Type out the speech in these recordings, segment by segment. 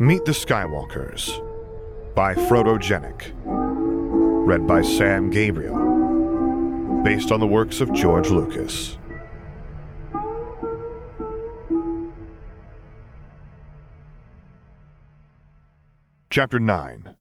Meet the Skywalkers by Frodo Genick. Read by Sam Gabriel. Based on the works of George Lucas. Chapter 9.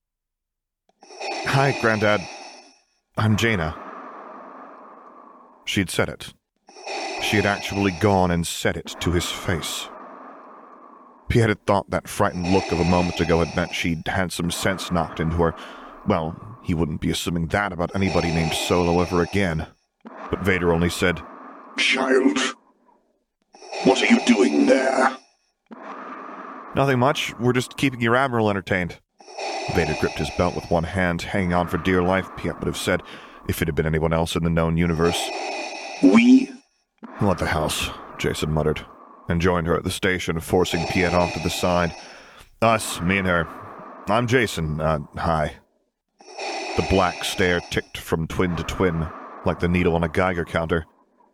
Hi, Granddad. I'm Jaina. She had said it. She had actually gone and said it to his face. Piet had thought that frightened look of a moment ago had meant she'd had some sense knocked into her. Well, he wouldn't be assuming that about anybody named Solo ever again. But Vader only said, "Child, what are you doing there?" "Nothing much. We're just keeping your Admiral entertained." Vader gripped his belt with one hand, hanging on for dear life, Piet would have said, if it had been anyone else in the known universe. "We?" "What the house," Jason muttered, and joined her at the station, forcing Piet off to the side. "Us, me and her. I'm Jason, hi." The black stare ticked from twin to twin, like the needle on a Geiger counter.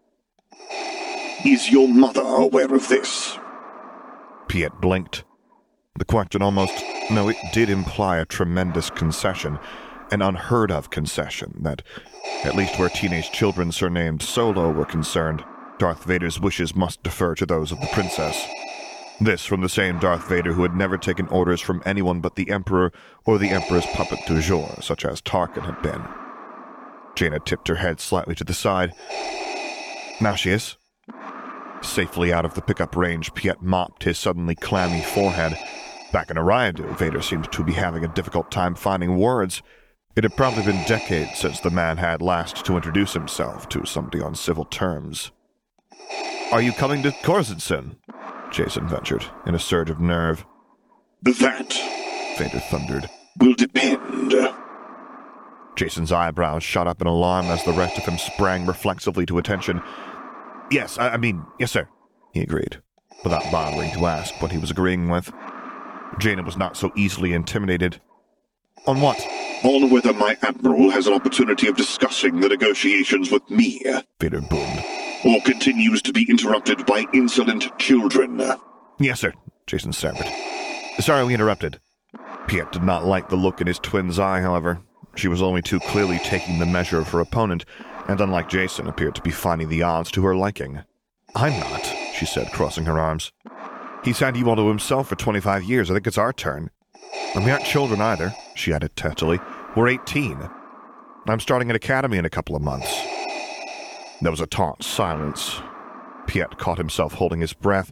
"Is your mother aware of this?" Piet blinked. The question it did imply a tremendous concession, an unheard-of concession, that, at least where teenage children surnamed Solo were concerned, Darth Vader's wishes must defer to those of the princess. This from the same Darth Vader who had never taken orders from anyone but the Emperor or the Emperor's puppet du jour, such as Tarkin had been. Jaina tipped her head slightly to the side. "Now she is." Safely out of the pickup range, Piet mopped his suddenly clammy forehead. Back in Eriadu, Vader seemed to be having a difficult time finding words. It had probably been decades since the man had last to introduce himself to somebody on civil terms. "Are you coming to Coruscant soon?" Jason ventured, in a surge of nerve. "That," Vader thundered, "will depend." Jason's eyebrows shot up in alarm as the rest of him sprang reflexively to attention. Yes, sir," he agreed, without bothering to ask what he was agreeing with. Jaina was not so easily intimidated. "On what?" "On whether my Admiral has an opportunity of discussing the negotiations with me," Vader boomed, "or continues to be interrupted by insolent children." "Yes, sir," Jason stammered. "Sorry we interrupted." Piet did not like the look in his twin's eye, however. She was only too clearly taking the measure of her opponent, and unlike Jason, appeared to be finding the odds to her liking. "I'm not," she said, crossing her arms. "He's had you all to himself for 25 years. I think it's our turn. And we aren't children either," she added testily. "We're 18. I'm starting an academy in a couple of months." There was a taut silence. Piet caught himself holding his breath.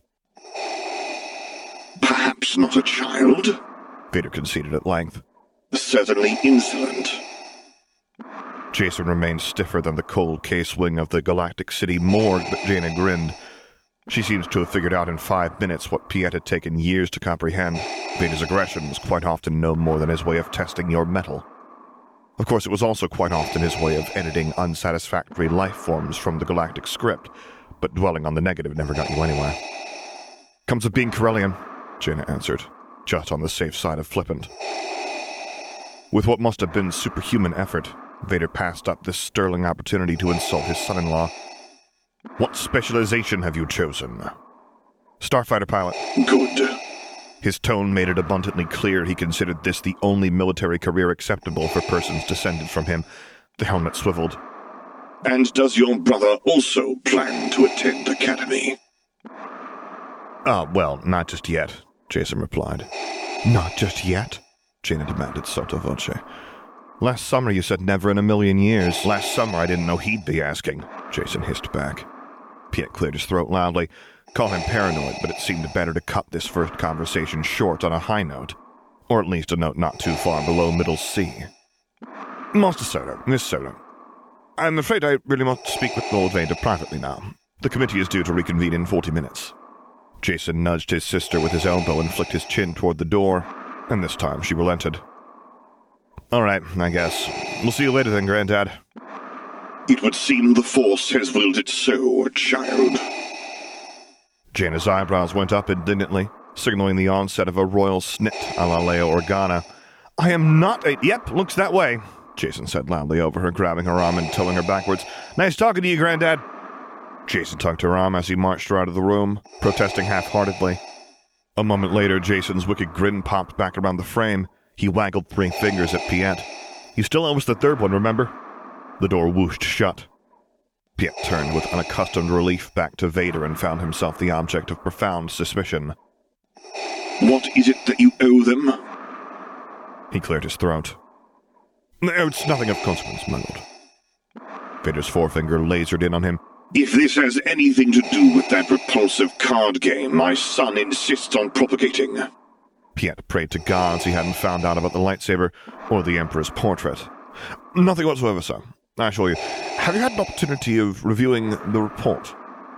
"Perhaps not a child," Vader conceded at length. "Certainly insolent." Jason remained stiffer than the cold case-wing of the Galactic City morgue, but Jaina grinned. She seems to have figured out in 5 minutes what Piet had taken years to comprehend. Vader's aggression was quite often no more than his way of testing your mettle. Of course, it was also quite often his way of editing unsatisfactory life forms from the galactic script, but dwelling on the negative never got you anywhere. "Comes of being Corellian," Jaina answered, just on the safe side of flippant. With what must have been superhuman effort, Vader passed up this sterling opportunity to insult his son-in-law. "What specialization have you chosen?" "Starfighter pilot." "Good." His tone made it abundantly clear he considered this the only military career acceptable for persons descended from him. The helmet swiveled. "And does your brother also plan to attend academy?" Well, not just yet," Jason replied. "Not just yet?" Jaina demanded sotto voce. "Last summer you said never in a million years." "Last summer I didn't know he'd be asking," Jason hissed back. Piet cleared his throat loudly. Call him paranoid, but it seemed better to cut this first conversation short on a high note. Or at least a note not too far below middle C. "Master Solo, Miss Solo, I'm afraid I really must speak with Lord Vader privately now. The committee is due to reconvene in 40 minutes. Jason nudged his sister with his elbow and flicked his chin toward the door, and this time she relented. "All right, I guess. We'll see you later then, Granddad." "It would seem the Force has willed it so, child." Jaina's eyebrows went up indignantly, signaling the onset of a royal snit a la Leia Organa. "I am not a—" "Yep, looks that way," Jason said loudly over her, grabbing her arm and tilting her backwards. "Nice talking to you, Granddad." Jason tugged her arm as he marched her out of the room, protesting half-heartedly. A moment later, Jason's wicked grin popped back around the frame. He waggled 3 fingers at Piet. "You still owe us the third one, remember?" The door whooshed shut. Piet turned with unaccustomed relief back to Vader and found himself the object of profound suspicion. What is it that you owe them? He cleared his throat. "No, it's nothing of consequence, my lord." Vader's forefinger lasered in on him. If this has anything to do with that repulsive card game my son insists on propagating. Piet prayed to gods he hadn't found out about the lightsaber or the Emperor's portrait. "Nothing whatsoever, sir. I assure you. Have you had an opportunity of reviewing the report?"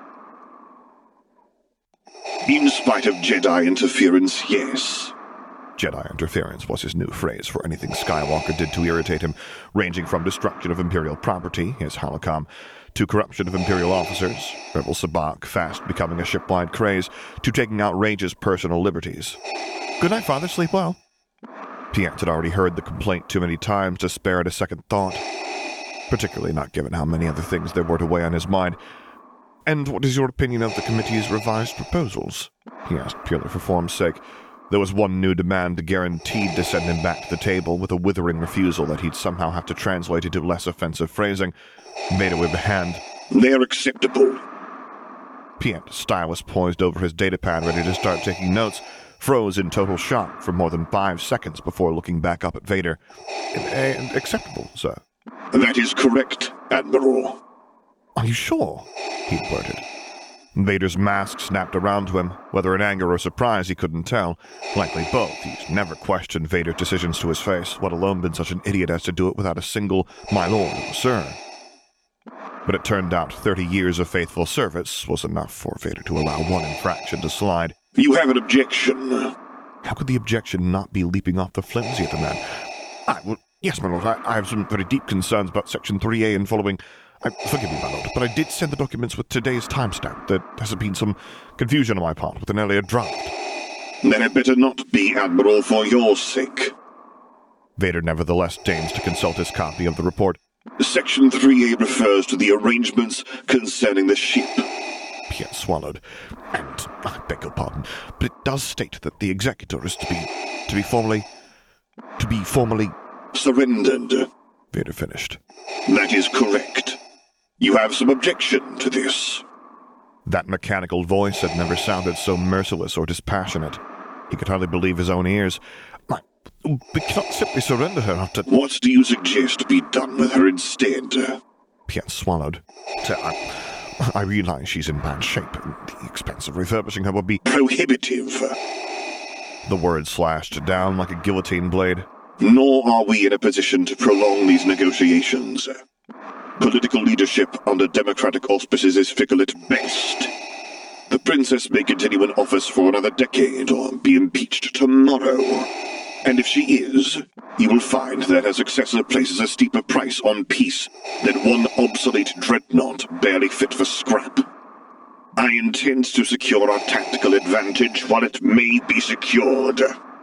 In spite of Jedi interference, yes. Jedi interference was his new phrase for anything Skywalker did to irritate him, ranging from destruction of Imperial property, his holocom, to corruption of Imperial officers, Rebel Sabacc fast becoming a ship-wide craze, to taking outrageous personal liberties. "Good night, Father. Sleep well." Piet had already heard the complaint too many times to spare it a second thought, particularly not given how many other things there were to weigh on his mind. "And what is your opinion of the committee's revised proposals?" he asked purely for form's sake. There was one new demand guaranteed to send him back to the table, with a withering refusal that he'd somehow have to translate into less offensive phrasing. Vader waved a hand. "They're acceptable." Piet, stylus poised over his datapad ready to start taking notes, froze in total shock for more than 5 seconds before looking back up at Vader. "Acceptable, sir." "That is correct, Admiral." "Are you sure?" he blurted. Vader's mask snapped around to him, whether in anger or surprise he couldn't tell. Likely both. He's never questioned Vader's decisions to his face, let alone been such an idiot as to do it without a single "my lord" or "sir." But it turned out 30 years of faithful service was enough for Vader to allow one infraction to slide. "You have an objection." How could the objection not be leaping off the flimsy of the man? Yes, my lord, I have some very deep concerns about Section 3A and following. Forgive me, my lord, but I did send the documents with today's timestamp. There has been some confusion on my part with an earlier draft. "Then it better not be, Admiral, for your sake." Vader nevertheless deigns to consult his copy of the report. Section 3A refers to the arrangements concerning the ship. Piet swallowed. "And, I beg your pardon, but it does state that the executor is to be formally... surrendered." Vader finished. "That is correct. You have some objection to this." That mechanical voice had never sounded so merciless or dispassionate. He could hardly believe his own ears. "We cannot simply surrender her after..." "What do you suggest be done with her instead?" Piet swallowed. I realize she's in bad shape, and the expense of refurbishing her would be... "Prohibitive." The word slashed down like a guillotine blade. "Nor are we in a position to prolong these negotiations. Political leadership under democratic auspices is fickle at best. The princess may continue in office for another decade or be impeached tomorrow. And if she is, you will find that her successor places a steeper price on peace than one obsolete dreadnought barely fit for scrap. I intend to secure our tactical advantage while it may be secured."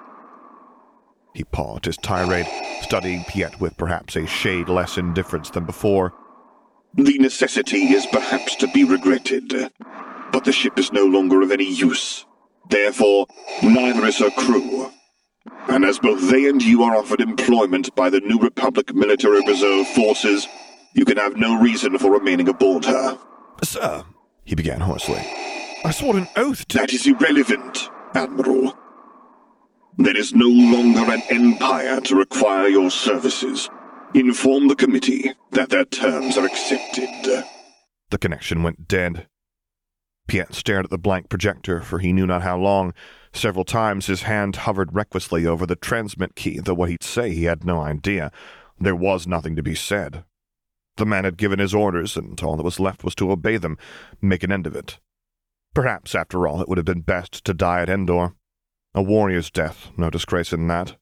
He paused his tirade, studying Piet with perhaps a shade less indifference than before. "The necessity is perhaps to be regretted, but the ship is no longer of any use. Therefore, neither is her crew. And as both they and you are offered employment by the New Republic Military Reserve Forces, you can have no reason for remaining aboard her." "Sir," he began hoarsely, "I swore an oath to..." "That is irrelevant, Admiral. There is no longer an empire to require your services. Inform the committee that their terms are accepted." The connection went dead. Piet stared at the blank projector for he knew not how long. Several times his hand hovered recklessly over the transmit key, though what he'd say he had no idea. There was nothing to be said. The man had given his orders, and all that was left was to obey them, make an end of it. Perhaps, after all, it would have been best to die at Endor. A warrior's death, no disgrace in that.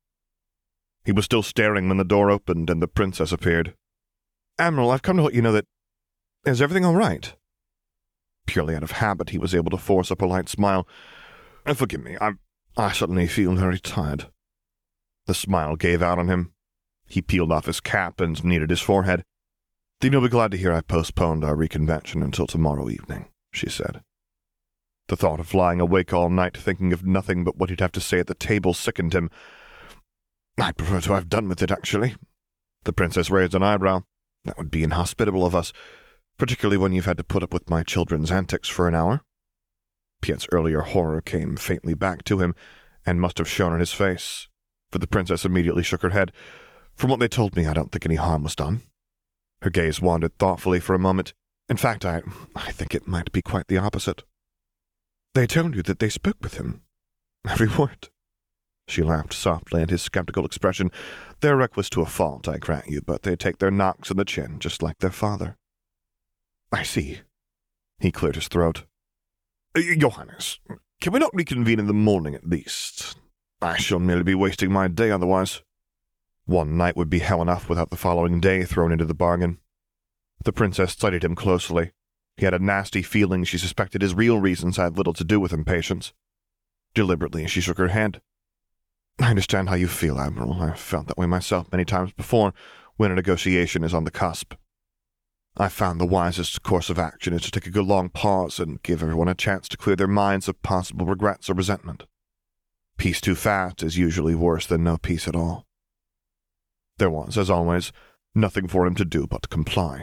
He was still staring when the door opened and the princess appeared. "Admiral, I've come to let you know that... Is everything all right?" Purely out of habit, he was able to force a polite smile. "Forgive me, I suddenly feel very tired." The smile gave out on him. He peeled off his cap and kneaded his forehead. "Then you'll be glad to hear I postponed our reconvention until tomorrow evening," she said. The thought of lying awake all night thinking of nothing but what he'd have to say at the table sickened him. "I'd prefer to have done with it, actually." The princess raised an eyebrow. "That would be inhospitable of us, particularly when you've had to put up with my children's antics for an hour." Piet's earlier horror came faintly back to him, and must have shown in his face, for the princess immediately shook her head. "From what they told me, I don't think any harm was done." Her gaze wandered thoughtfully for a moment. "In fact, I think it might be quite the opposite." "They told you that they spoke with him?" "Every word." She laughed softly at his skeptical expression. "They're reckless to a fault, I grant you, but they take their knocks in the chin, just like their father." "I see." He cleared his throat. "Your Highness, can we not reconvene in the morning at least? I shall merely be wasting my day otherwise." One night would be hell enough without the following day thrown into the bargain. The princess studied him closely. He had a nasty feeling she suspected his real reasons had little to do with impatience. Deliberately, she shook her head. "I understand how you feel, Admiral. I've felt that way myself many times before, when a negotiation is on the cusp. I've found the wisest course of action is to take a good long pause and give everyone a chance to clear their minds of possible regrets or resentment. Peace too fast is usually worse than no peace at all." There was, as always, nothing for him to do but comply.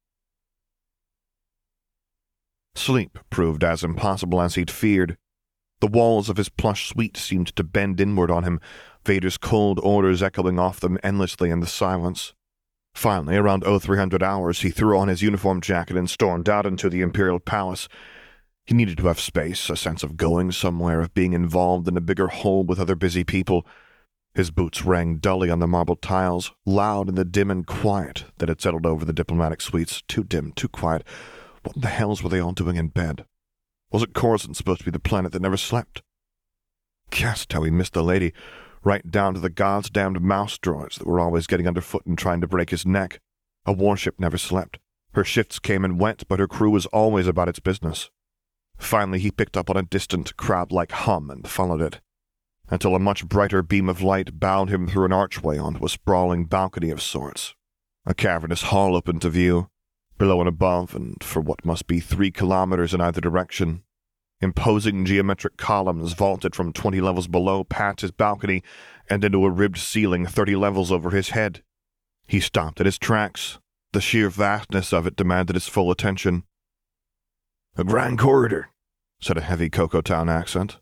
Sleep proved as impossible as he'd feared. The walls of his plush suite seemed to bend inward on him, Vader's cold orders echoing off them endlessly in the silence. Finally, around 0300 hours, he threw on his uniform jacket and stormed out into the Imperial Palace. He needed to have space, a sense of going somewhere, of being involved in a bigger whole with other busy people. His boots rang dully on the marble tiles, loud in the dim and quiet that had settled over the diplomatic suites. Too dim, too quiet. What in the hells were they all doing in bed? Wasn't Coruscant supposed to be the planet that never slept? Guessed how he missed the lady, right down to the goddamned mouse droids that were always getting underfoot and trying to break his neck. A warship never slept. Her shifts came and went, but her crew was always about its business. Finally, he picked up on a distant, crowd-like hum and followed it, until a much brighter beam of light bound him through an archway onto a sprawling balcony of sorts. A cavernous hall opened to view, below and above, and for what must be 3 kilometers in either direction. Imposing geometric columns vaulted from 20 levels below past his balcony and into a ribbed ceiling 30 levels over his head. He stopped at his tracks. The sheer vastness of it demanded his full attention. "A grand corridor," said a heavy Cocoa Town accent.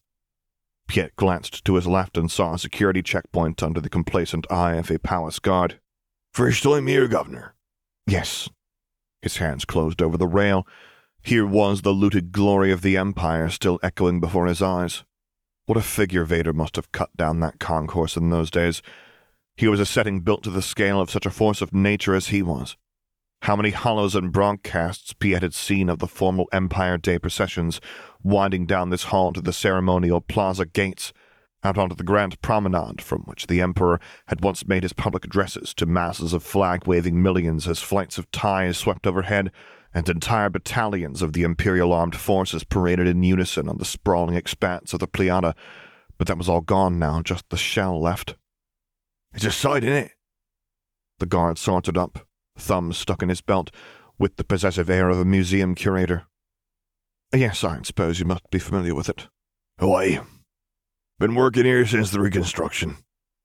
Piet glanced to his left and saw a security checkpoint under the complacent eye of a palace guard. "First time here, Governor?" "Yes." His hands closed over the rail. Here was the looted glory of the Empire still echoing before his eyes. What a figure Vader must have cut down that concourse in those days. He was a setting built to the scale of such a force of nature as he was. How many hollows and broadcasts Piet had seen of the formal Empire Day processions, winding down this hall to the ceremonial plaza gates, out onto the grand promenade from which the Emperor had once made his public addresses to masses of flag-waving millions as flights of ties swept overhead, and entire battalions of the Imperial Armed Forces paraded in unison on the sprawling expanse of the Pleiada. But that was all gone now, just the shell left. "It's a sight, innit?" The guard sauntered up, thumbs stuck in his belt, with the possessive air of a museum curator. "Yes, I suppose you must be familiar with it." "Aye. Been working here since the Reconstruction."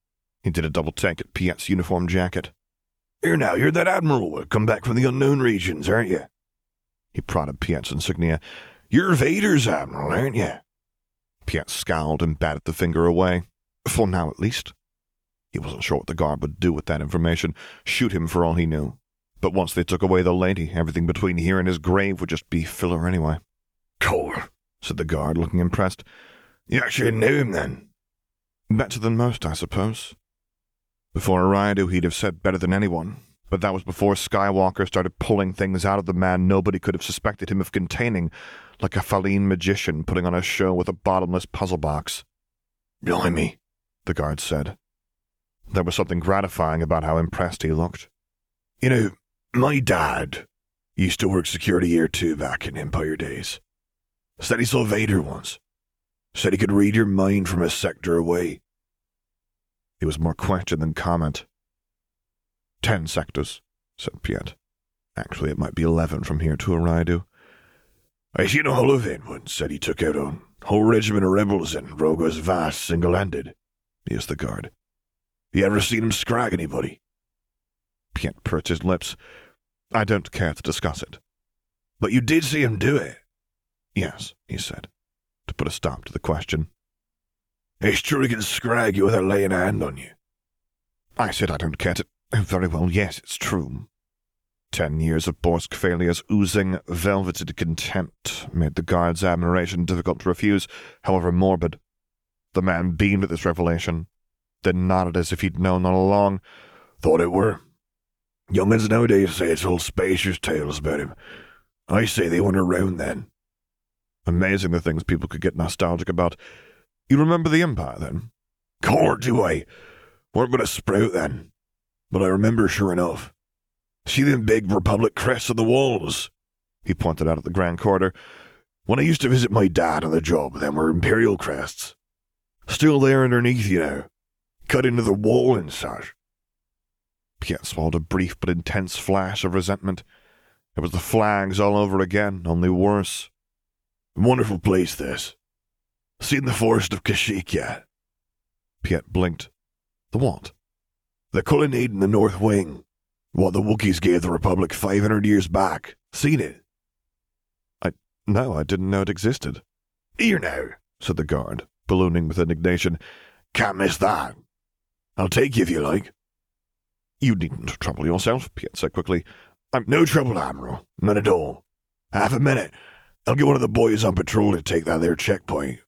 He did a double take at Piet's uniform jacket. "Here now, you're that admiral come back from the unknown regions, aren't you?" He prodded Piet's insignia. "You're Vader's admiral, aren't you?" Piet scowled and batted the finger away. For now, at least. He wasn't sure what the guard would do with that information. Shoot him for all he knew. But once they took away the lady, everything between here and his grave would just be filler anyway. "Cool," said the guard, looking impressed. "You actually knew him, then?" "Better than most, I suppose. Before Raidu, he'd have said better than anyone, but that was before Skywalker started pulling things out of the man nobody could have suspected him of containing, like a Faline magician putting on a show with a bottomless puzzle box. "Blimey," the guard said. There was something gratifying about how impressed he looked. "You know, my dad used to work security here too back in Empire days. Said he saw Vader once. Said he could read your mind from a sector away." It was more question than comment. 10 sectors, said Piet. Actually, it might be 11 from here to Raidu. I seen a Hull of it once said he took out a whole regiment of rebels in Rogo's Vast single-handed, mused the guard. You ever seen him scrag anybody? Piet pursed his lips. I don't care to discuss it. But you did see him do it? Yes, he said, to put a stop to the question. It's true he can scrag you without laying a hand on you. I said I don't care to... Oh, very well, yes, it's true. 10 years of Borsk failures oozing velveted contempt made the guard's admiration difficult to refuse, however morbid. The man beamed at this revelation, then nodded as if he'd known all along. Thought it were. Young'uns nowadays say it's old spacers' tales about him. I say they weren't around then. Amazing the things people could get nostalgic about. You remember the Empire, then? Core, do I? Weren't but a sprout then. But I remember sure enough. See them big Republic crests on the walls? He pointed out at the Grand Corridor. When I used to visit my dad on the job, them were Imperial crests. Still there underneath, you know. Cut into the wall and such. Piet swallowed a brief but intense flash of resentment. It was the flags all over again, only worse. Wonderful place, this. Seen the Forest of Kashyyyk yet? Piet blinked. The what? The colonnade in the North Wing. What the Wookiees gave the Republic 500 years back. Seen it? No, I didn't know it existed. Here now, said the guard, ballooning with indignation. Can't miss that. I'll take you if you like. You needn't trouble yourself, Piet said quickly. I'm no trouble, Admiral. None at all. Half a minute. I'll get one of the boys on patrol to take that there checkpoint.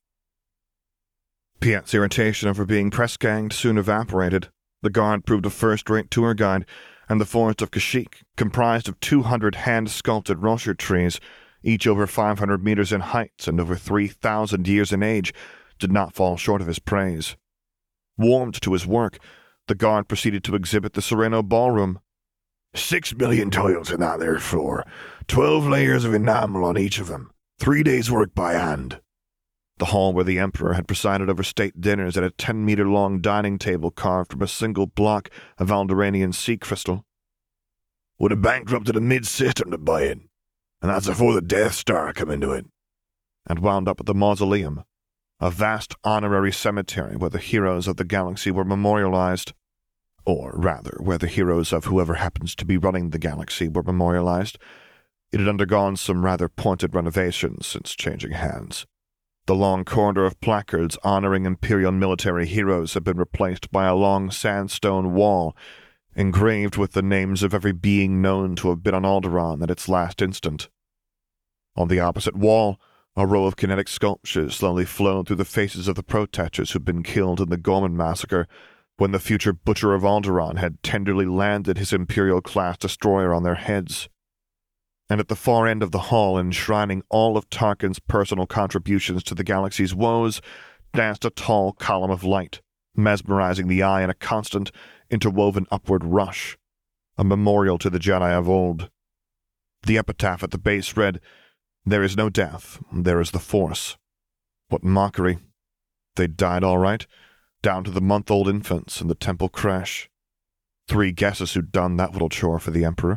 Piet's irritation over being press-ganged soon evaporated. The guard proved a first-rate tour guide, and the Forest of Kashyyyk, comprised of 200 hand-sculpted rocher trees, each over 500 meters in height and over 3,000 years in age, did not fall short of his praise. Warmed to his work, the guard proceeded to exhibit the Sereno Ballroom. 6 million tiles in that there floor, 12 layers of enamel on each of them, 3 days' work by hand. The hall where the Emperor had presided over state dinners at a 10-meter-long dining table carved from a single block of Alderaanian sea crystal. Would have bankrupted a mid-system to buy it, and that's before the Death Star come into it. And wound up at the Mausoleum, a vast honorary cemetery where the heroes of the galaxy were memorialized. Or, rather, where the heroes of whoever happens to be running the galaxy were memorialized. It had undergone some rather pointed renovations since changing hands. The long corridor of placards honoring Imperial military heroes had been replaced by a long sandstone wall, engraved with the names of every being known to have been on Alderaan at its last instant. On the opposite wall, a row of kinetic sculptures slowly flowed through the faces of the protectors who'd been killed in the Gorman massacre, when the future Butcher of Alderaan had tenderly landed his Imperial-class destroyer on their heads. And at the far end of the hall, enshrining all of Tarkin's personal contributions to the galaxy's woes, danced a tall column of light, mesmerizing the eye in a constant, interwoven upward rush, a memorial to the Jedi of old. The epitaph at the base read, "There is no death, there is the Force." What mockery. They'd died all right, down to the month-old infants in the temple crash. 3 guesses who'd done that little chore for the Emperor.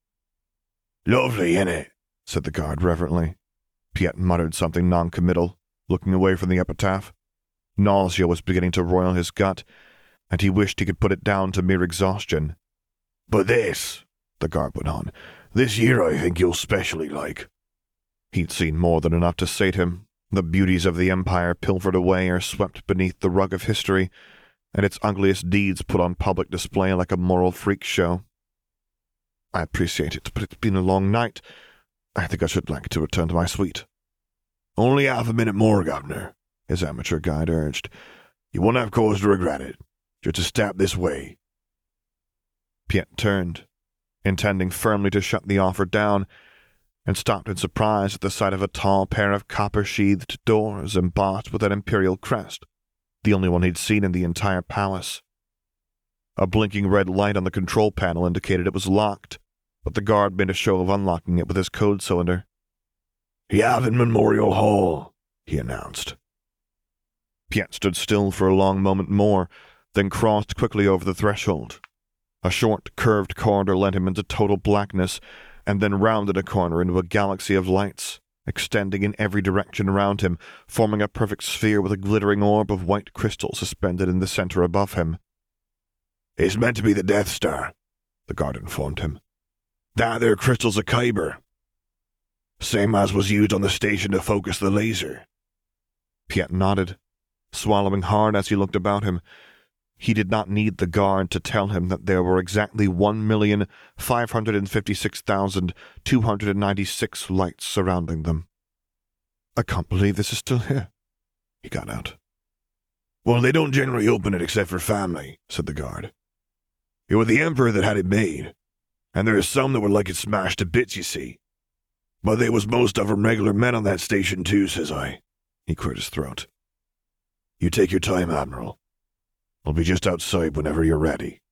"Lovely, innit?" said the guard reverently. Piet muttered something non-committal, looking away from the epitaph. Nausea was beginning to roil his gut, and he wished he could put it down to mere exhaustion. "But this," the guard went on, "this year I think you'll specially like." He'd seen more than enough to sate him. The beauties of the Empire pilfered away or swept beneath the rug of history, and its ugliest deeds put on public display like a moral freak show. I appreciate it, but it's been a long night. I think I should like to return to my suite. "Only half a minute more, Governor," his amateur guide urged. "You won't have cause to regret it. Just a step this way." Piet turned, intending firmly to shut the offer down, and stopped in surprise at the sight of a tall pair of copper-sheathed doors embossed with an Imperial crest, the only one he'd seen in the entire palace. A blinking red light on the control panel indicated it was locked, but the guard made a show of unlocking it with his code cylinder. "Yavin Memorial Hall," he announced. Piet stood still for a long moment more, then crossed quickly over the threshold. A short, curved corridor led him into total blackness, and then rounded a corner into a galaxy of lights, extending in every direction around him, forming a perfect sphere with a glittering orb of white crystal suspended in the center above him. "It's meant to be the Death Star," the guard informed him. "That there crystal's a kyber. Same as was used on the station to focus the laser." Piet nodded, swallowing hard as he looked about him. He did not need the guard to tell him that there were exactly 1,556,296 lights surrounding them. "I can't believe this is still here," he got out. "Well, they don't generally open it except for family," said the guard. "It was the Emperor that had it made, and there is some that would like it smashed to bits, you see. But they was most of 'em regular men on that station too," says I. He cleared his throat. "You take your time, Admiral. I'll be just outside whenever you're ready."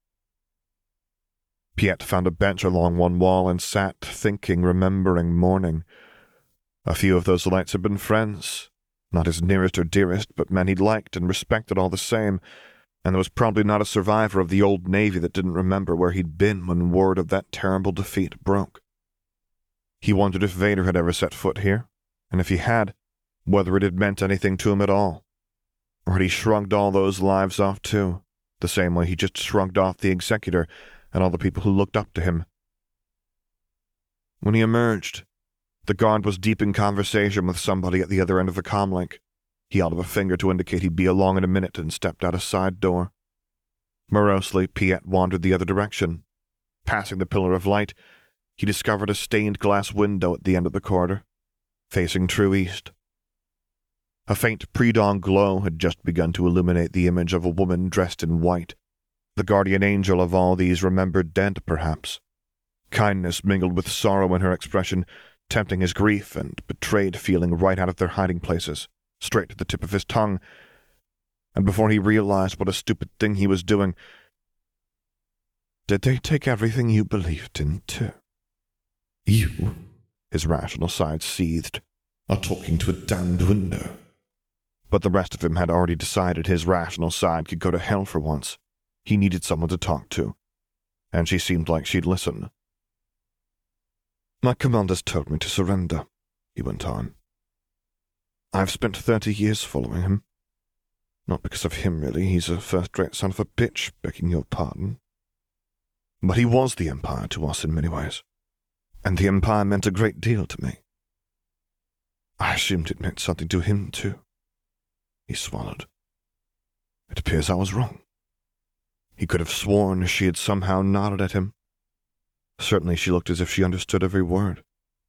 Piet found a bench along one wall and sat, thinking, remembering, mourning. A few of those lights had been friends, not his nearest or dearest, but men he'd liked and respected all the same, and there was probably not a survivor of the old Navy that didn't remember where he'd been when word of that terrible defeat broke. He wondered if Vader had ever set foot here, and if he had, whether it had meant anything to him at all. Or had he shrugged all those lives off too, the same way he just shrugged off the Executor and all the people who looked up to him? When he emerged, the guard was deep in conversation with somebody at the other end of the comlink. He held up a finger to indicate he'd be along in a minute and stepped out a side door. Morosely, Piet wandered the other direction. Passing the pillar of light, he discovered a stained glass window at the end of the corridor, facing true east. A faint pre-dawn glow had just begun to illuminate the image of a woman dressed in white, the guardian angel of all these remembered dead, perhaps. Kindness mingled with sorrow in her expression, tempting his grief and betrayed feeling right out of their hiding places, straight to the tip of his tongue. And before he realized what a stupid thing he was doing, "Did they take everything you believed in, too? You," his rational side seethed, "are talking to a damned window." But the rest of him had already decided his rational side could go to hell for once. He needed someone to talk to, and she seemed like she'd listen. "My commanders told me to surrender," he went on. "I've spent 30 years following him. Not because of him, really. He's a first-rate son of a bitch, begging your pardon. But he was the Empire to us in many ways, and the Empire meant a great deal to me. I assumed it meant something to him, too." He swallowed. It appears I was wrong. He could have sworn she had somehow nodded at him. Certainly she looked as if she understood every word.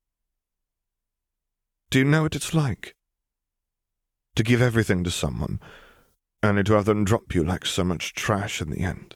"Do you know what it's like? To give everything to someone, only to have them drop you like so much trash in the end."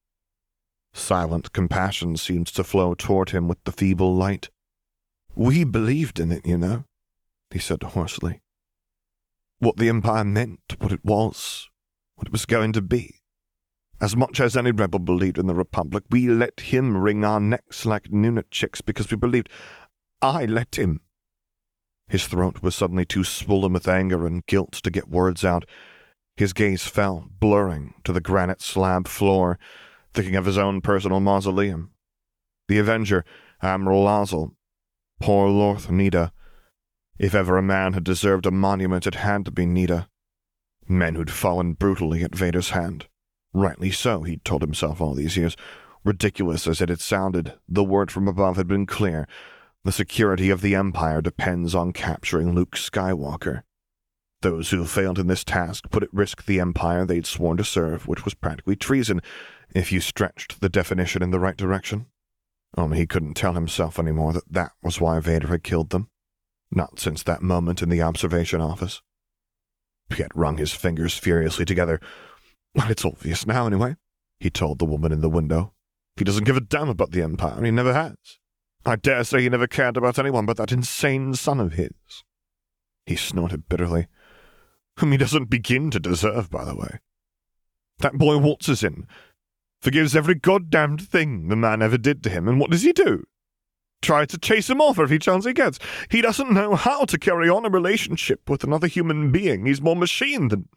Silent compassion seemed to flow toward him with the feeble light. "We believed in it, you know," he said hoarsely. "What the Empire meant, what it was going to be. As much as any rebel believed in the Republic, we let him wring our necks like Nunat chicks because we believed. I let him." His throat was suddenly too swollen with anger and guilt to get words out. His gaze fell, blurring, to the granite slab floor, thinking of his own personal mausoleum. The Avenger, Admiral Ozzel. Poor Lorth Nida. If ever a man had deserved a monument, it had to be Nida. Men who'd fallen brutally at Vader's hand. Rightly so, he'd told himself all these years. Ridiculous as it had sounded, the word from above had been clear. The security of the Empire depends on capturing Luke Skywalker. Those who failed in this task put at risk the Empire they'd sworn to serve, which was practically treason, if you stretched the definition in the right direction. Only he couldn't tell himself anymore that that was why Vader had killed them. Not since that moment in the observation office. Piet wrung his fingers furiously together. "Well, it's obvious now, anyway," he told the woman in the window. "He doesn't give a damn about the Empire, and he never has. I dare say he never cared about anyone but that insane son of his." He snorted bitterly. "Whom he doesn't begin to deserve, by the way. That boy Watson forgives every goddamned thing the man ever did to him, and what does he do? Try to chase him off every chance he gets. He doesn't know how to carry on a relationship with another human being. He's more machine than—"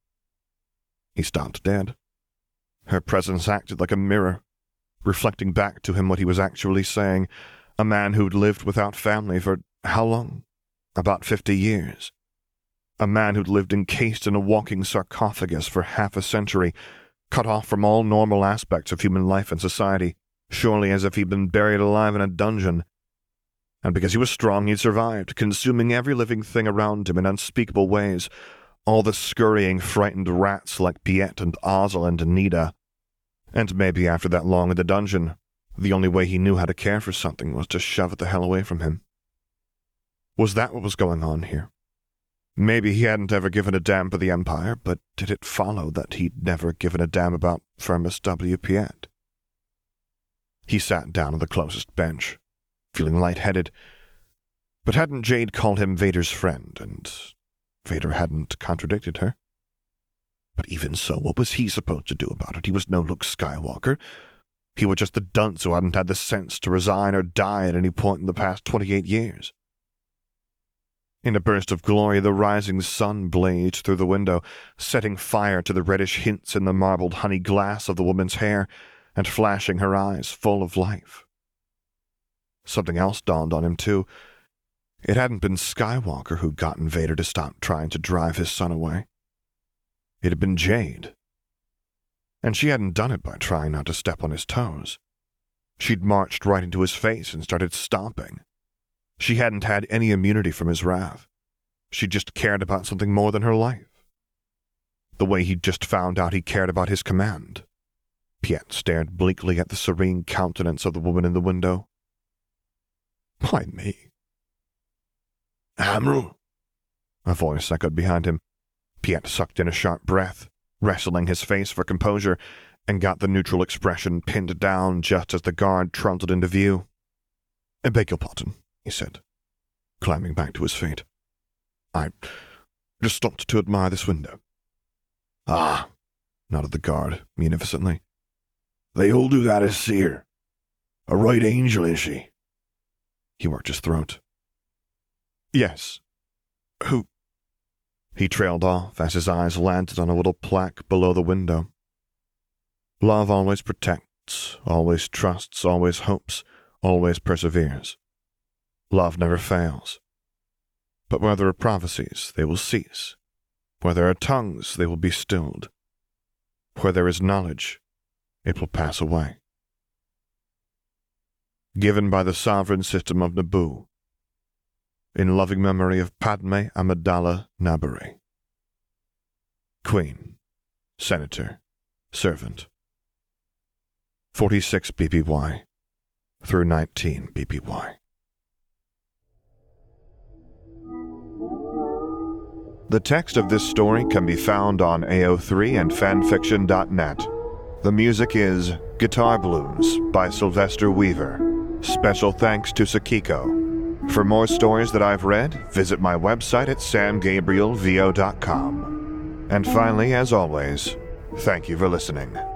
He stopped dead. Her presence acted like a mirror, reflecting back to him what he was actually saying. A man who'd lived without family for how long? about 50 years. A man who'd lived encased in a walking sarcophagus for half a century, cut off from all normal aspects of human life and society, surely as if he'd been buried alive in a dungeon. And because he was strong, he'd survived, consuming every living thing around him in unspeakable ways, all the scurrying, frightened rats like Piet and Ozzel and Anita. And maybe after that long in the dungeon, the only way he knew how to care for something was to shove it the hell away from him. Was that what was going on here? Maybe he hadn't ever given a damn for the Empire, but did it follow that he'd never given a damn about Firmus W. Piet? He sat down on the closest bench, feeling lightheaded. But hadn't Jade called him Vader's friend, and Vader hadn't contradicted her? But even so, what was he supposed to do about it? He was no Luke Skywalker. He was just a dunce who hadn't had the sense to resign or die at any point in the past 28 years. In a burst of glory, the rising sun blazed through the window, setting fire to the reddish hints in the marbled honey glass of the woman's hair and flashing her eyes full of life. Something else dawned on him, too. It hadn't been Skywalker who'd gotten Vader to stop trying to drive his son away. It had been Jade. And she hadn't done it by trying not to step on his toes. She'd marched right into his face and started stomping. She hadn't had any immunity from his wrath. She just cared about something more than her life. The way he'd just found out he cared about his command. Piet stared bleakly at the serene countenance of the woman in the window. Why me? Admiral? A voice echoed behind him. Piet sucked in a sharp breath, wrestling his face for composure, and got the neutral expression pinned down just as the guard trundled into view. "I beg your pardon," he said, climbing back to his feet. "I just stopped to admire this window." "Ah," nodded the guard munificently. "They all do that as seer. A right angel, is she?" He worked his throat. "Yes. Who?" He trailed off as his eyes landed on a little plaque below the window. Love always protects, always trusts, always hopes, always perseveres. Love never fails. But where there are prophecies, they will cease. Where there are tongues, they will be stilled. Where there is knowledge, it will pass away. Given by the sovereign system of Naboo, in loving memory of Padme Amidala Nabari. Queen, Senator, Servant. 46 BBY through 19 BBY. The text of this story can be found on AO3 and fanfiction.net. The music is Guitar Blues by Sylvester Weaver. Special thanks to Sakiko. For more stories that I've read, visit my website at samgabrielvo.com. And finally, as always, thank you for listening.